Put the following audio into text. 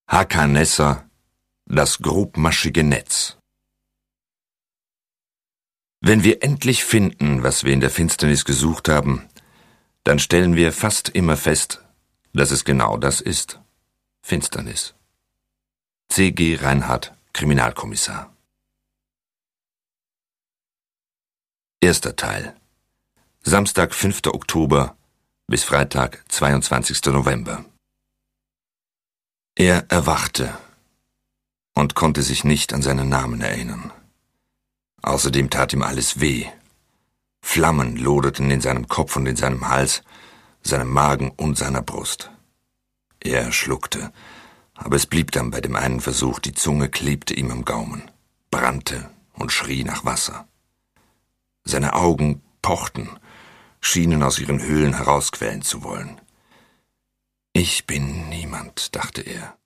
Hakan-Nesser, das grobmaschige Netz. Wenn wir endlich finden, was wir in der Finsternis gesucht haben, dann stellen wir fast immer fest, dass es genau das ist: Finsternis. C.G. Reinhardt, Kriminalkommissar. Erster Teil. Samstag, 5. Oktober bis Freitag, 22. November. Er erwachte und konnte sich nicht an seinen Namen erinnern. Außerdem tat ihm alles weh. Flammen loderten in seinem Kopf und in seinem Hals, seinem Magen und seiner Brust. Er schluckte, aber es blieb dann bei dem einen Versuch, die Zunge klebte ihm am Gaumen, brannte und schrie nach Wasser. Seine Augen pochten, schienen aus ihren Höhlen herausquellen zu wollen. »Ich bin niemand«, dachte er.